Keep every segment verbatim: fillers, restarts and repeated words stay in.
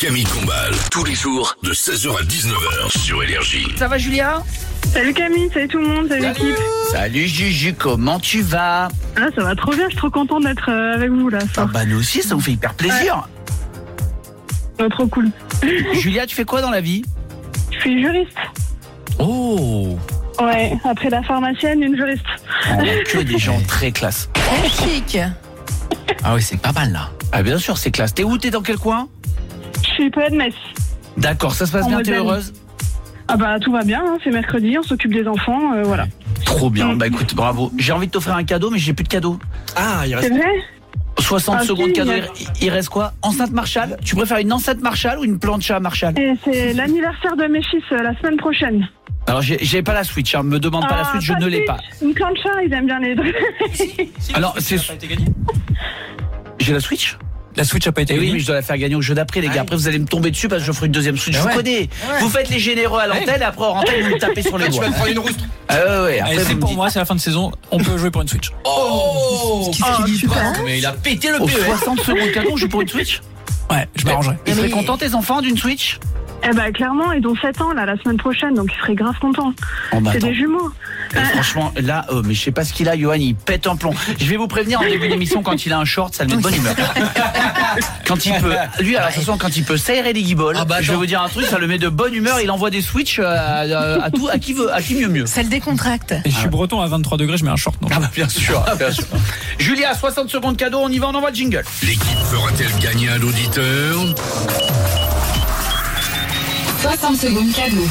Camille Combal, tous les jours de seize heures à dix-neuf heures sur Énergie. Ça va Julia? Salut Camille, salut tout le monde, salut, Salut. l'équipe. Salut Juju, comment tu vas? Ah, ça va trop bien, je suis trop contente d'être euh, avec vous là. Ah bah nous aussi, ça nous fait hyper plaisir. Ouais. Oh, trop cool. Julia, tu fais quoi dans la vie? Je suis juriste. Oh, Ouais, après la pharmacienne, une juriste. on a que des gens très classe. Très chic. Ah oui, c'est pas mal là. Ah bien sûr, c'est classe. T'es où? T'es dans quel coin? Je suis près de Metz. D'accord, ça se passe En bien, t'es Moselle. heureuse? Ah bah tout va bien, hein, c'est mercredi, on s'occupe des enfants, euh, voilà. Trop bien, Mm. bah écoute, bravo. J'ai envie de t'offrir un cadeau, mais j'ai plus de cadeau. Ah, il C'est reste. vrai? soixante Ah, secondes si, cadeau, il y a- il, il reste quoi? Enceinte Marshall? Tu préfères une enceinte Marshall ou une plancha Marshall? Et c'est l'anniversaire de mes fils euh, la semaine prochaine. Alors j'ai j'ai pas la Switch, hein. Me demande pas la Ah, Switch, je ne de l'ai Switch. pas. Une plancha, ils aiment bien les deux. Alors, c'est- Ça a pas été gagné. J'ai la Switch? La Switch a pas été Eh oui, gagnée. mais je dois la faire gagner au jeu d'après, les gars. Ah Après, vous allez me tomber dessus parce que je ferai une deuxième Switch. Je vous ouais. connais. Ouais. Vous faites les généreux à l'antenne et après, en antenne, vous me tapez sur les Tu doigts. vas te prendre une rouste. Ah ouais, ouais. Après, Allez, vous c'est me pour dites- moi, c'est la fin de saison. On peut jouer pour une Switch. Oh, Ah, super. Mais il a pété le Aux P E. soixante secondes cadeau, je joue pour une Switch. Ouais, je m'arrangerai. Ils seraient Mais- contents, tes enfants, d'une Switch? Eh bah clairement, ils ont sept ans là la semaine prochaine, donc ils seraient grave contents. Oh, bah, C'est attends. des jumeaux. Et franchement, là, oh, mais je sais pas ce qu'il a, Johan, il pète un plomb. Je vais vous prévenir en début d'émission, quand il a un short, ça le met de bonne humeur. Quand il peut, lui, à la façon, quand il peut s'aérer les guibolles, Ah bah, je vais attends. vous dire un truc, ça le met de bonne humeur, il envoie des Switch à, à, à tout, à qui veut, à qui mieux mieux. Ça le décontracte. Et je suis breton à vingt-trois degrés, je mets un short. Donc. Ah bah bien sûr, bien sûr. Julia, soixante secondes cadeau, on y va, on envoie le jingle. L'équipe fera-t-elle gagner un auditeur? soixante secondes cadeau.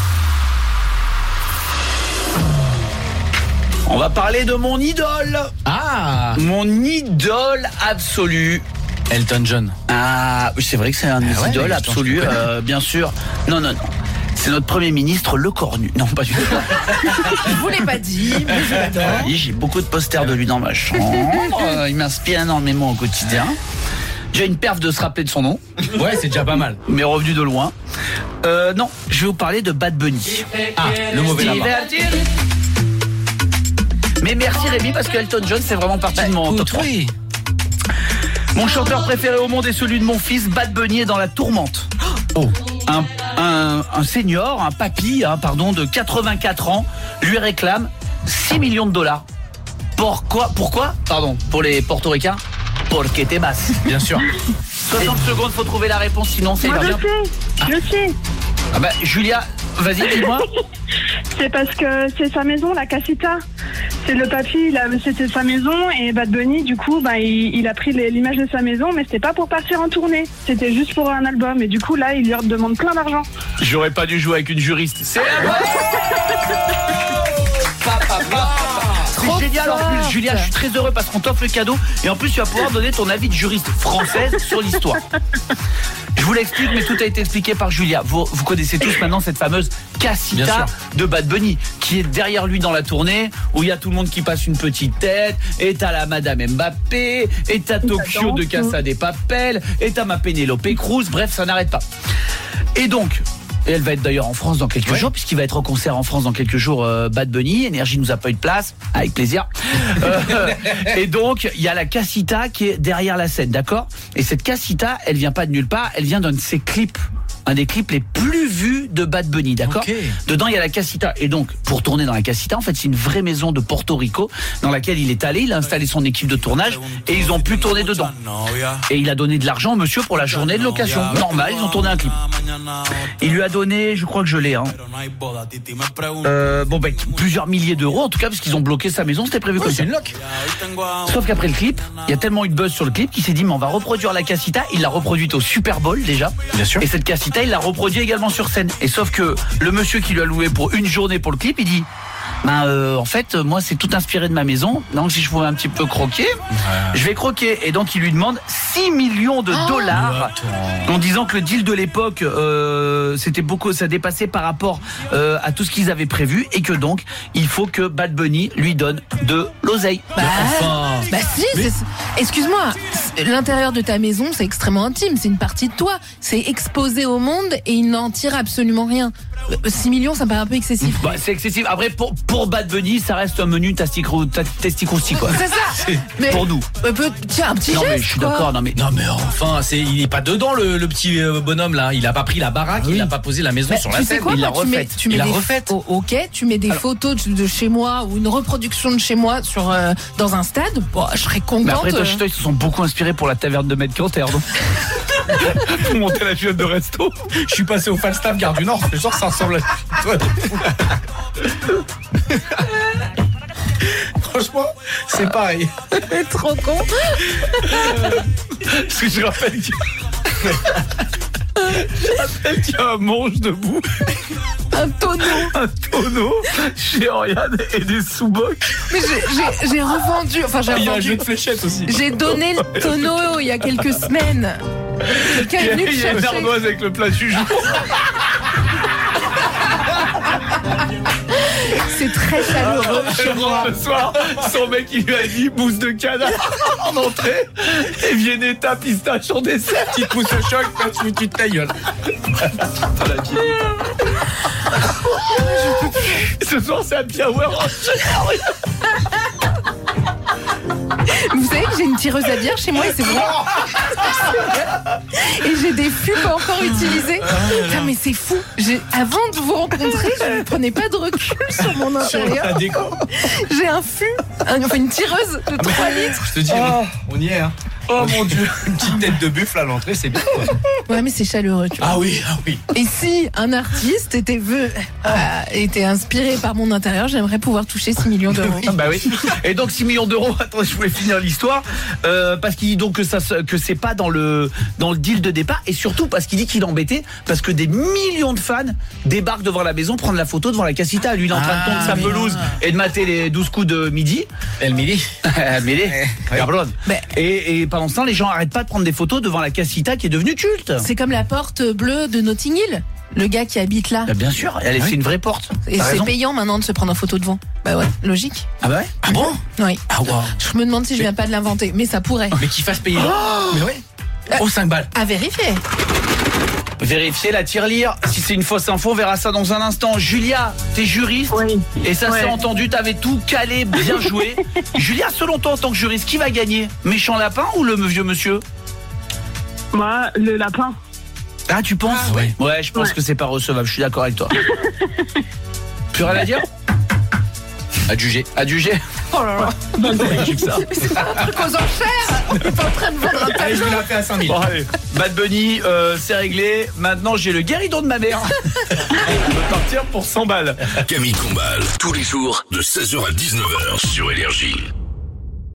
On va parler de mon idole. Ah, Mon idole absolu. Elton John. Ah, oui, c'est vrai que c'est un de mes Ah ouais, idoles mais je pense absolus, que tu connais. euh, bien sûr. Non, non, non. C'est notre Premier ministre, Le Cornu. Non, pas du tout. Je vous l'ai pas dit, mais je l'adore. Oui, j'ai beaucoup de posters de lui dans ma chambre. Euh, Il m'inspire énormément au quotidien. J'ai une perf de se rappeler de son nom, Ouais, c'est déjà pas mal. mais revenu de loin. Euh, non, je vais vous parler de Bad Bunny. Ah, le mauvais là-bas. Mais merci Rémi, parce que Elton John, c'est vraiment partie de mon top trois. Oui. Mon chanteur préféré au monde est celui de mon fils. Bad Bunny est dans la tourmente. Oh. Un, un, un senior, un papy, hein, pardon, de quatre-vingt-quatre ans, lui réclame six millions de dollars. Pourquoi Pourquoi Pardon, pour les portoricains. Porque te vas. Bien sûr. soixante secondes, faut trouver la réponse, sinon c'est Moi pas je bien. sais, je sais. Ah bah, Julia, vas-y, dis-moi. C'est parce que c'est sa maison, la Casita. C'est le papy, il a- c'était sa maison et Bad Bunny, du coup, bah, il, il a pris les- l'image de sa maison, mais c'était pas pour partir en tournée. C'était juste pour un album. Et du coup, là, il leur demande plein d'argent. J'aurais pas dû jouer avec une juriste. C'est C'est génial en plus, forte. Julia, je suis très heureux parce qu'on t'offre le cadeau et en plus tu vas pouvoir donner ton avis de juriste française sur l'histoire. Je vous l'explique, mais tout a été expliqué par Julia. Vous, vous connaissez tous maintenant cette fameuse Bien Casita sûr. de Bad Bunny qui est derrière lui dans la tournée où il y a tout le monde qui passe une petite tête et t'as la Madame Mbappé et t'as Tokyo de Casa des Papel et t'as ma Penelope Cruz. Bref, ça n'arrête pas. Et donc, et elle va être d'ailleurs en France dans quelques Ouais. jours, puisqu'il va être au concert en France dans quelques jours, euh, Bad Bunny. Énergie nous a pas eu de place, avec plaisir. Euh, et donc, il y a la Casita qui est derrière la scène, d'accord? Et cette Casita, elle vient pas de nulle part, elle vient d'un de ses clips. Un des clips les plus vus de Bad Bunny, d'accord? Ok. Dedans, il y a la Casita. Et donc, pour tourner dans la Casita, en fait, c'est une vraie maison de Porto Rico dans laquelle il est allé. Il a installé son équipe de tournage et ils ont pu tourner dedans. Et il a donné de l'argent au monsieur pour la journée de location. Normal, ils ont tourné un clip. Il lui a donné, je crois que je l'ai, hein. Euh, bon, ben, plusieurs milliers d'euros, en tout cas, parce qu'ils ont bloqué sa maison. C'était prévu comme ça. C'est une loc. Sauf qu'après le clip, il y a tellement eu de buzz sur le clip qu'il s'est dit, mais on va reproduire la Casita. Il l'a reproduite au Super Bowl, déjà. Bien sûr. Et cette Casita, il l'a reproduit également sur scène. Et sauf que le monsieur qui lui a loué pour une journée pour le clip, il dit, ben, euh, en fait, moi, c'est tout inspiré de ma maison. Donc, si je pouvais un petit peu croquer, je vais croquer. Et donc, il lui demande six millions de dollars en disant que le deal de l'époque, euh, c'était beaucoup, ça dépassait par rapport euh, à tout ce qu'ils avaient prévu et que donc, il faut que Bad Bunny lui donne de l'oseille. Bah, Enfin. bah si, c'est- excuse-moi, c'est- l'intérieur de ta maison, c'est extrêmement intime, c'est une partie de toi, c'est exposé au monde et il n'en tire absolument rien. Euh, six millions, ça me paraît un peu excessif. Bah, c'est excessif. Après, pour, pour Bad Bunny, ça reste un menu tasticrou- ta- testicrousti quoi. C'est ça. Mais Pour nous. euh, peut- tiens, un petit Non geste. mais je suis quoi. d'accord, non mais Non mais enfin, c'est il est pas dedans le, le petit euh, bonhomme là. Il a pas pris la baraque, Oui. il a pas posé la maison Bah, sur tu la sais scène. quoi, il moi, l'a tu mets, refaite. tu mets Il l'a des refaite. oh, ok, tu mets des photos de, de chez moi ou une reproduction de chez moi sur euh, dans un stade. Bon, je serais contente. Mais après, toi, euh. chez toi, ils se sont beaucoup inspirés pour la taverne de Maître Canter, donc. Pour monter la file de resto. Je suis passé au Falstaff Gare du Nord, je genre ça ressemble à toi. Franchement, c'est pareil. C'est trop con. Parce que je rappelle qu'il y a... je rappelle qu'il y a un manche debout, Un tonneau. un tonneau chez Oriane et des sous-bocs. Mais j'ai- j'ai j'ai revendu. Enfin, j'ai Il y a un revendu. jeu de fléchettes aussi. J'ai donné le tonneau il y a quelques semaines. Quelqu'un est venu le Il y a une chercher. ardoise avec le plat du jour. C'est très chaleureux chez moi. Le soir, son mec il lui a dit mousse de canard en entrée et Viennetta pistache en dessert. Petite mousse au choc, pas de foutu de ta gueule. Ce soir c'est happy hour. Vous savez que j'ai une tireuse à bière chez moi et c'est vrai. Et j'ai des fûts pas encore utilisés. Putain, mais c'est fou. J'ai- Avant de vous rencontrer, je ne prenais pas de recul sur mon Sur la intérieur. déco. J'ai un fût, un- enfin une tireuse de trois litres. Je te dis, on y est. Hein. Oh mon dieu. Une petite tête de buffle à l'entrée, c'est bien. Quoi. Ouais, mais c'est chaleureux, tu vois. Ah oui, ah oui. Et si un artiste était, veu- euh, était inspiré par mon intérieur, j'aimerais pouvoir toucher six millions d'euros. Ah bah oui. Et donc six millions d'euros. Attends, je voulais finir l'histoire euh, parce qu'il dit donc que ça se- que c'est pas dans le dans le deal de départ et surtout parce qu'il dit qu'il est embêté parce que des millions de fans débarquent devant la maison prendre la photo devant la casita. Lui il est en train de tondre sa Ah, oui. pelouse et de mater les douze coups de midi. El Mili. Mais les cabrón. Mais- Et, et pendant ce temps les gens arrêtent pas de prendre des photos devant la casita qui est devenue culte. C'est comme la porte bleue de Notting Hill. Le gars qui habite là. Bah, bien sûr, elle Ah c'est oui. une vraie porte. Et T'as c'est raison. payant maintenant de se prendre en photo devant. Bah ouais, logique. Ah bah ouais. Ah bon? Oui. Ah wow. Je me demande si je viens pas de l'inventer, mais ça pourrait. Mais qu'il fasse payer. Mais ouais. Oh, cinq balles. À vérifier. Vérifiez la tirelire. Si c'est une fausse info, on verra ça dans un instant. Julia, t'es juriste. Oui. Et ça Ouais. s'est entendu, t'avais tout calé, bien joué. Julia, selon toi en tant que juriste, qui va gagner? Méchant lapin ou le vieux monsieur? Moi, le lapin. Ah, tu penses? Ah, ouais. Ouais, je pense Ouais. que c'est pas recevable, je suis d'accord avec toi. Plus rien à dire? À juger. À juger. Oh là là. ça. C'est pas un truc aux enchères. On est pas en train de vendre un Allez, je tableau. vous la fais à cinq mille. Bon, allez. Bad Bunny, euh, c'est réglé. Maintenant, j'ai le guéridon de ma mère. Je vais partir pour cent balles. Camille Combal, tous les jours de seize heures à dix-neuf heures sur Énergie.